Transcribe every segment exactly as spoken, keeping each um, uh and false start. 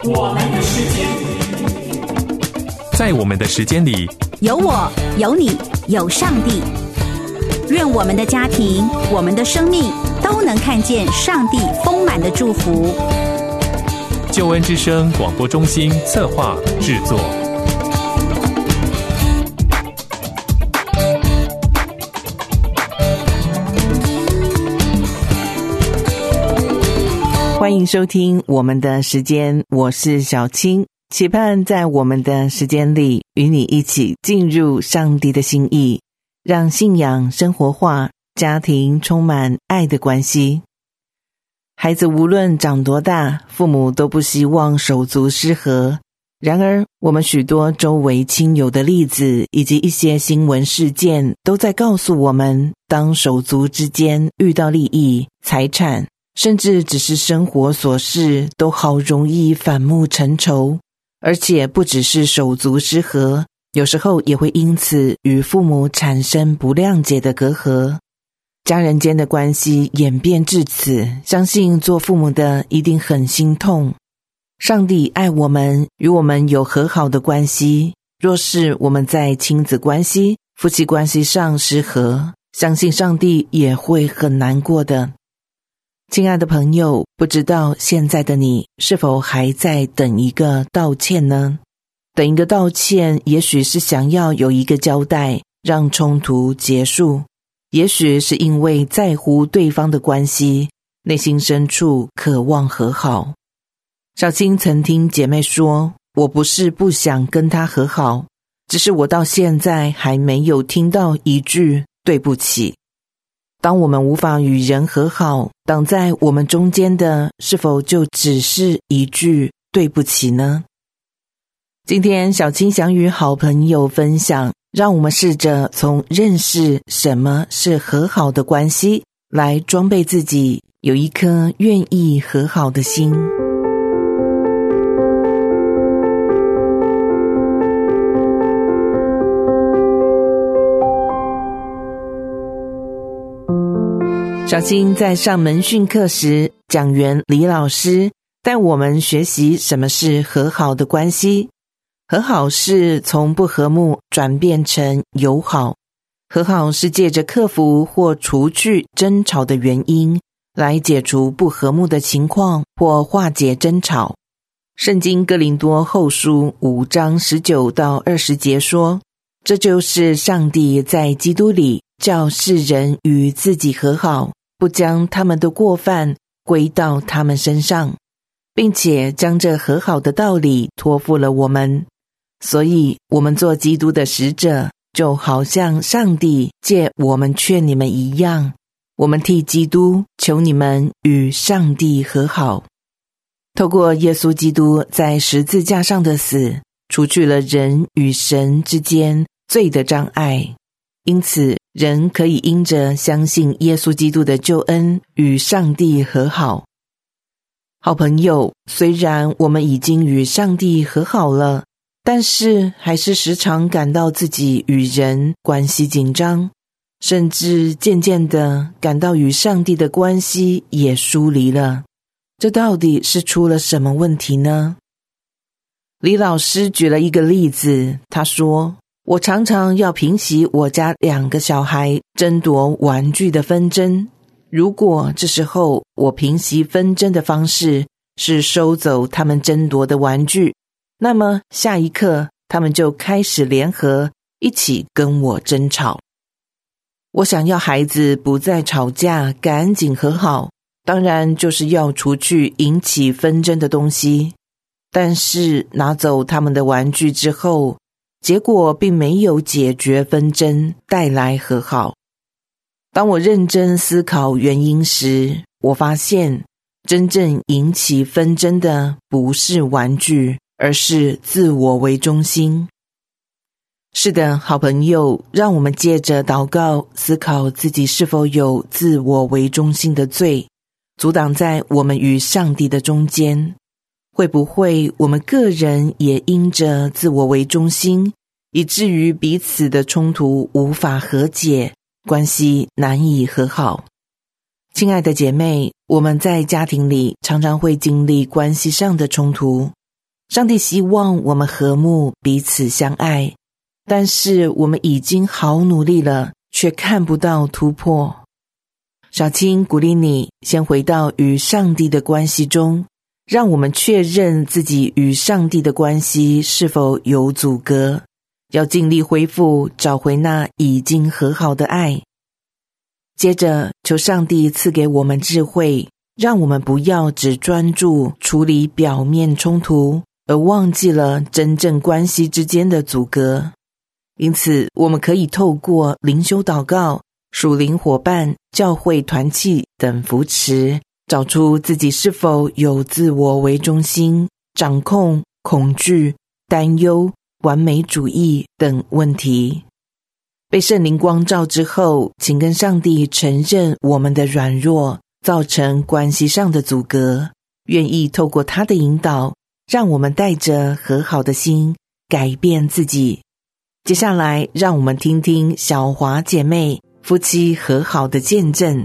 我们的时间， 在我们的时间里， 有我，有你，有上帝。愿我们的家庭，我们的生命都能看见上帝丰满的祝福。 救恩之声广播中心策划制作。 欢迎收听我们的时间，我是小青，期盼在我们的时间里与你一起进入上帝的心意，让信仰生活化，家庭充满爱的关系。孩子无论长多大，父母都不希望手足失和。然而，我们许多周围亲友的例子以及一些新闻事件都在告诉我们，当手足之间遇到利益、财产，甚至只是生活琐事，都好容易反目成仇。而且不只是手足失和，有时候也会因此与父母产生不谅解的隔阂。家人间的关系演变至此，相信做父母的一定很心痛。上帝爱我们，与我们有和好的关系。若是我们在亲子关系、夫妻关系上失和，相信上帝也会很难过的。亲爱的朋友，不知道现在的你是否还在等一个道歉呢？等一个道歉，也许是想要有一个交代，让冲突结束，也许是因为在乎对方的关系，内心深处渴望和好。小青曾听姐妹说，我不是不想跟她和好，只是我到现在还没有听到一句对不起。当我们无法与人和好，挡在我们中间的是否就只是一句对不起呢？今天小青想与好朋友分享，让我们试着从认识什么是和好的关系，来装备自己有一颗愿意和好的心。小青在上门训课时，讲员李老师带我们学习什么是和好的关系。和好是从不和睦转变成友好，和好是借着克服或除去争吵的原因，来解除不和睦的情况或化解争吵。圣经哥林多后书五章十九到二十节说，这就是上帝在基督里叫世人与自己和好，不将他们的过犯归到他们身上，并且将这和好的道理托付了我们。所以我们做基督的使者，就好像上帝借我们劝你们一样，我们替基督求你们与上帝和好。透过耶稣基督在十字架上的死，除去了人与神之间罪的障碍，因此人可以因着相信耶稣基督的救恩与上帝和好。好朋友，虽然我们已经与上帝和好了，但是还是时常感到自己与人关系紧张，甚至渐渐地感到与上帝的关系也疏离了。这到底是出了什么问题呢？李老师举了一个例子，他说，我常常要平息我家两个小孩争夺玩具的纷争。如果这时候我平息纷争的方式是收走他们争夺的玩具，那么下一刻他们就开始联合一起跟我争吵。我想要孩子不再吵架，赶紧和好，当然就是要除去引起纷争的东西。但是拿走他们的玩具之后，结果并没有解决纷争，带来和好。当我认真思考原因时，我发现真正引起纷争的不是玩具，而是自我为中心。是的，好朋友，让我们借着祷告思考自己是否有自我为中心的罪，阻挡在我们与上帝的中间。会不会我们个人也因着自我为中心，以至于彼此的冲突无法和解，关系难以和好？亲爱的姐妹，我们在家庭里常常会经历关系上的冲突， 上帝希望我们和睦，彼此相爱，但是我们已经好努力了，却看不到突破。小青鼓励你先回到与上帝的关系中，让我们确认自己与上帝的关系是否有阻隔，要尽力恢复，找回那已经和好的爱。接着求上帝赐给我们智慧，让我们不要只专注处理表面冲突，而忘记了真正关系之间的阻隔。因此我们可以透过灵修祷告、属灵伙伴、教会团契等扶持，找出自己是否有自我为中心、掌控、恐惧、担忧、完美主义等问题。被圣灵光照之后，请跟上帝承认我们的软弱，造成关系上的阻隔，愿意透过他的引导，让我们带着和好的心改变自己。接下来让我们听听小华姐妹夫妻和好的见证。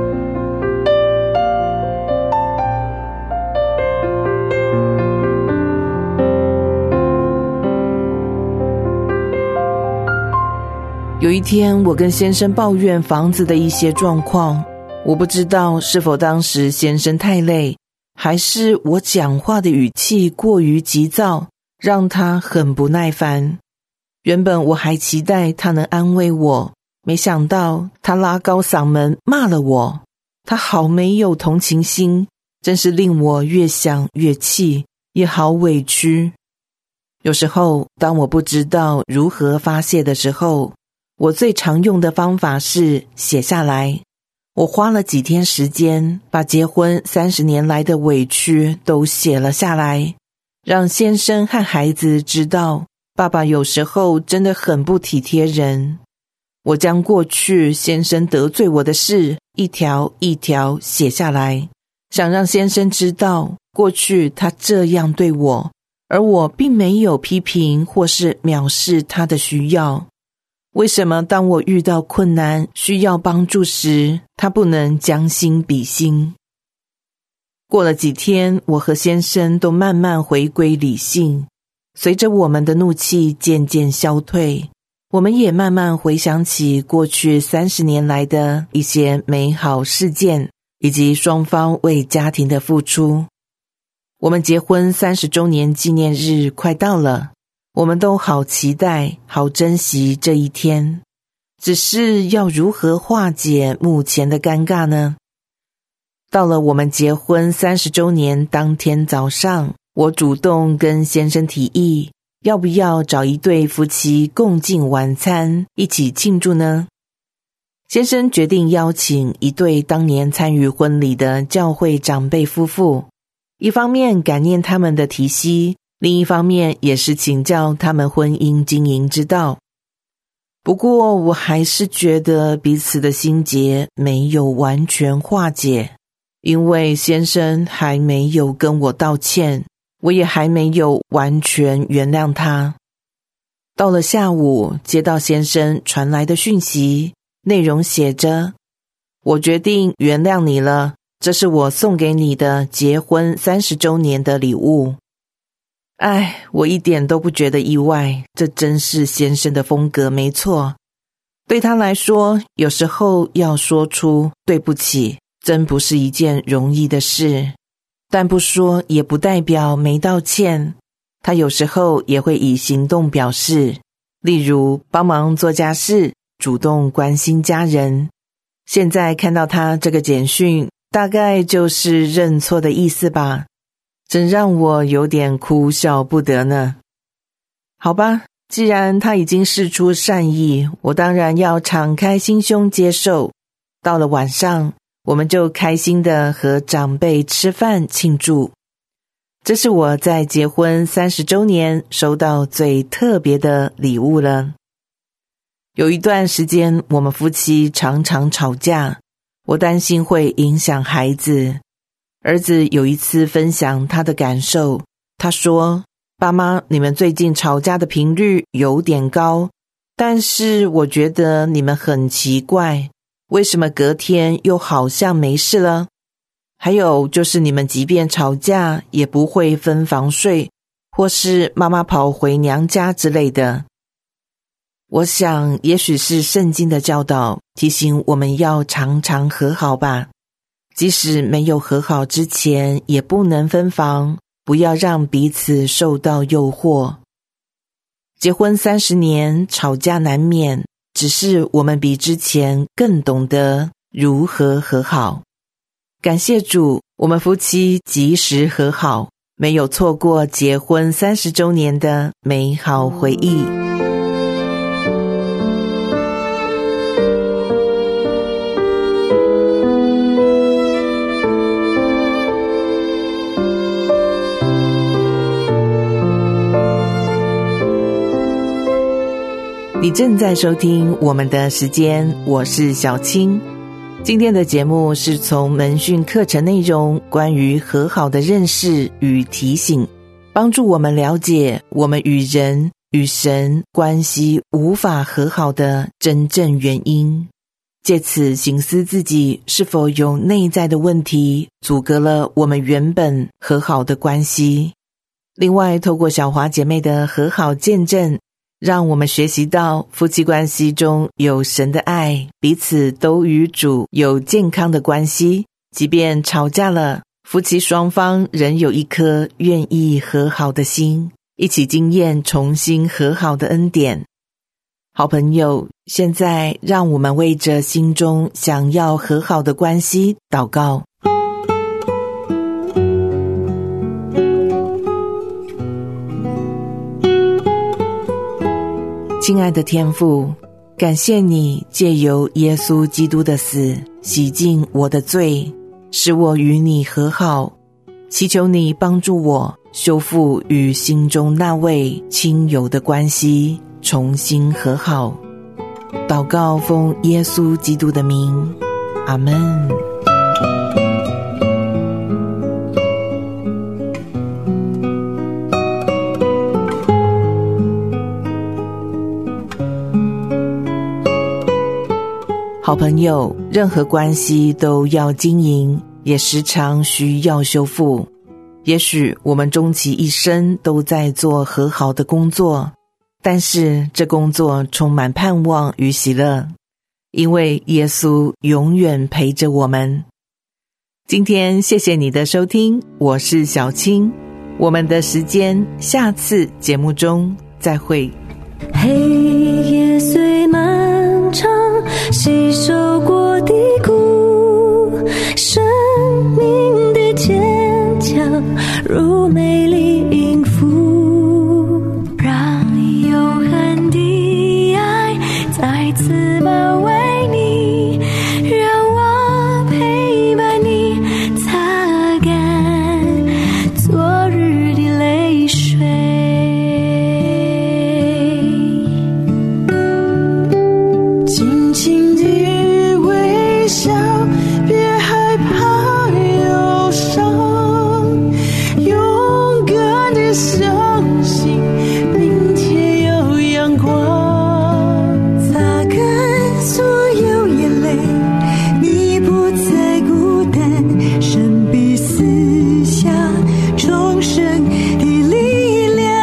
有一天，我跟先生抱怨房子的一些状况，我不知道是否当时先生太累，还是我讲话的语气过于急躁，让他很不耐烦。原本我还期待他能安慰我，没想到他拉高嗓门骂了我，他好没有同情心，真是令我越想越气，也好委屈。有时候当我不知道如何发泄的时候，我最常用的方法是写下来。我花了几天时间，把结婚三十年来的委屈都写了下来，让先生和孩子知道，爸爸有时候真的很不体贴人。我将过去先生得罪我的事一条一条写下来，想让先生知道，过去他这样对我，而我并没有批评或是藐视他的需要。为什么当我遇到困难需要帮助时，他不能将心比心？过了几天，我和先生都慢慢回归理性，随着我们的怒气渐渐消退，我们也慢慢回想起过去三十年来的一些美好事件，以及双方为家庭的付出。我们结婚三十周年纪念日快到了，我们都好期待，好珍惜这一天。只是要如何化解目前的尴尬呢？到了我们结婚三十周年当天早上，我主动跟先生提议，要不要找一对夫妻共进晚餐，一起庆祝呢？先生决定邀请一对当年参与婚礼的教会长辈夫妇，一方面感念他们的提携，另一方面也是请教他们婚姻经营之道。不过我还是觉得彼此的心结没有完全化解，因为先生还没有跟我道歉，我也还没有完全原谅他。到了下午，接到先生传来的讯息，内容写着：我决定原谅你了，这是我送给你的结婚三十周年的礼物。哎，我一点都不觉得意外，这真是先生的风格没错。对他来说，有时候要说出对不起，真不是一件容易的事。但不说也不代表没道歉，他有时候也会以行动表示，例如帮忙做家事，主动关心家人。现在看到他这个简讯，大概就是认错的意思吧。真让我有点哭笑不得呢。好吧，既然他已经释出善意，我当然要敞开心胸接受。到了晚上，我们就开心地和长辈吃饭庆祝。这是我在结婚三十周年收到最特别的礼物了。有一段时间，我们夫妻常常吵架，我担心会影响孩子。儿子有一次分享他的感受，他说：爸妈，你们最近吵架的频率有点高，但是我觉得你们很奇怪，为什么隔天又好像没事了？还有就是你们即便吵架也不会分房睡， 或是妈妈跑回娘家之类的。我想也许是圣经的教导提醒我们要常常和好吧，即使没有和好之前也不能分房，不要让彼此受到诱惑。结婚三十年，吵架难免，只是我们比之前更懂得如何和好。感谢主，我们夫妻及时和好，没有错过结婚三十周年的美好回忆。你正在收听我们的时间，我是小青。今天的节目是从门训课程内容关于和好的认识与提醒，帮助我们了解我们与人与神关系无法和好的真正原因，借此省思自己是否有内在的问题阻隔了我们原本和好的关系。另外，透过小华姐妹的和好见证，让我们学习到夫妻关系中有神的爱，彼此都与主有健康的关系，即便吵架了，夫妻双方仍有一颗愿意和好的心，一起经验重新和好的恩典。好朋友，现在让我们为着心中想要和好的关系祷告。亲爱的天父，感谢你借由耶稣基督的死洗净我的罪，使我与你和好，祈求你帮助我修复与心中那位亲友的关系，重新和好。祷告奉耶稣基督的名，阿们。好朋友，任何关系都要经营，也时常需要修复。也许我们终其一生都在做和好的工作，但是这工作充满盼望与喜乐，因为耶稣永远陪着我们。今天谢谢你的收听，我是小青，我们的时间下次节目中再会。 黑夜虽漫长，吸收过低谷，生命的坚强如美丽音符，让永恒的爱再次包围你，让我陪伴你擦干昨日的泪水。轻轻地微笑，别害怕忧伤，勇敢地相信明天有阳光，擦干所有眼泪，你不再孤单，神必赐下重生的力量。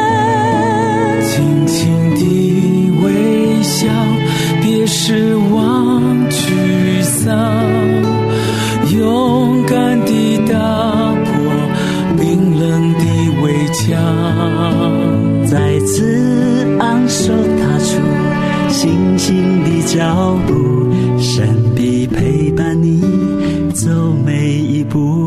轻轻地微笑，别失望沮丧，勇敢地打破冰冷的围墙， 再次昂首踏出信心的脚步，神必陪伴你走每一步。